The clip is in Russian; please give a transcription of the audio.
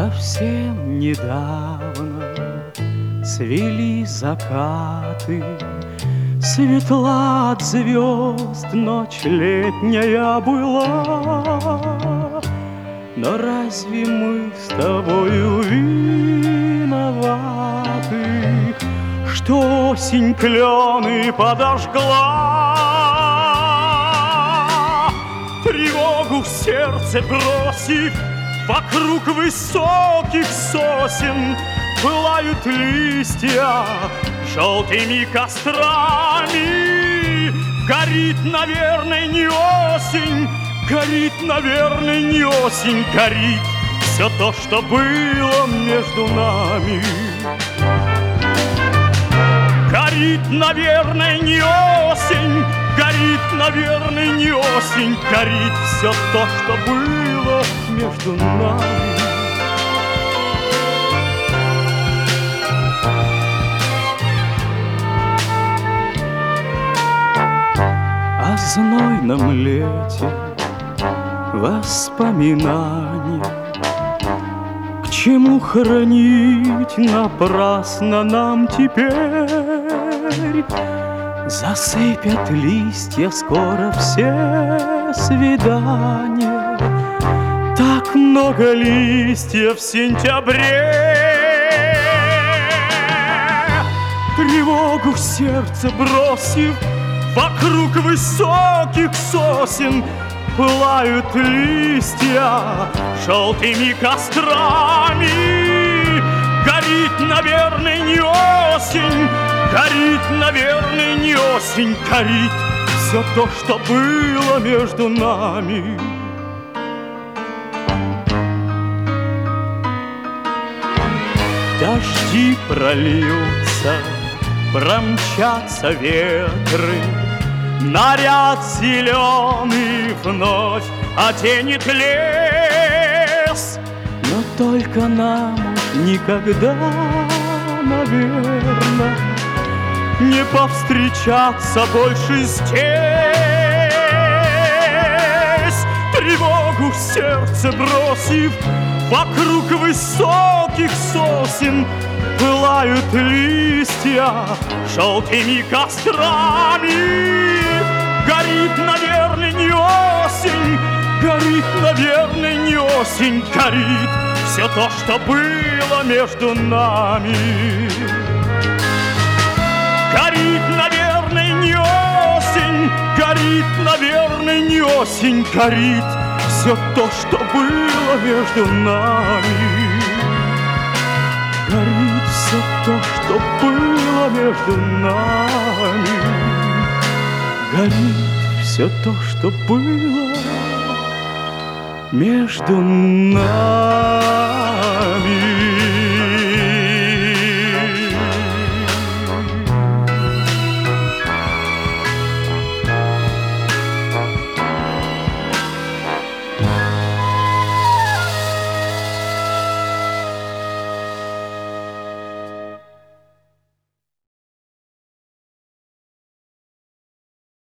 Совсем недавно цвели закаты, светла от звезд ночь летняя была. Но разве мы с тобою виноваты, что осень клены подожгла? Тревогу в сердце бросив, вокруг высоких сосен пылают листья желтыми кострами. Горит, наверное, не осень, горит, наверное, не осень, горит все то, что было между нами. Горит, наверное, не осень, горит, наверное, не осень, горит все то, что было между нами. О знойном лете воспоминания, к чему хранить напрасно нам теперь? Засыпят листья скоро все свидания, так много листьев в сентябре. Тревогу в сердце бросив, вокруг высоких сосен пылают листья желтыми кострами. Горит, наверное, не осень, горит, наверное, не осень, горит все то, что было между нами. Дожди прольются, промчатся ветры, наряд зеленый вновь оденет лес. Но только нам уж никогда, наверно, не повстречаться больше здесь. Тревогу в сердце бросив, вокруг высоких сосен пылают листья желтыми кострами. Горит, наверное, не осень, горит, наверное, не осень, горит все то, что было между нами. Горит, наверное, не осень, горит, наверное, не осень, горит все то, что было между нами. Горит все то, что было между нами. Горит все то, что было между нами.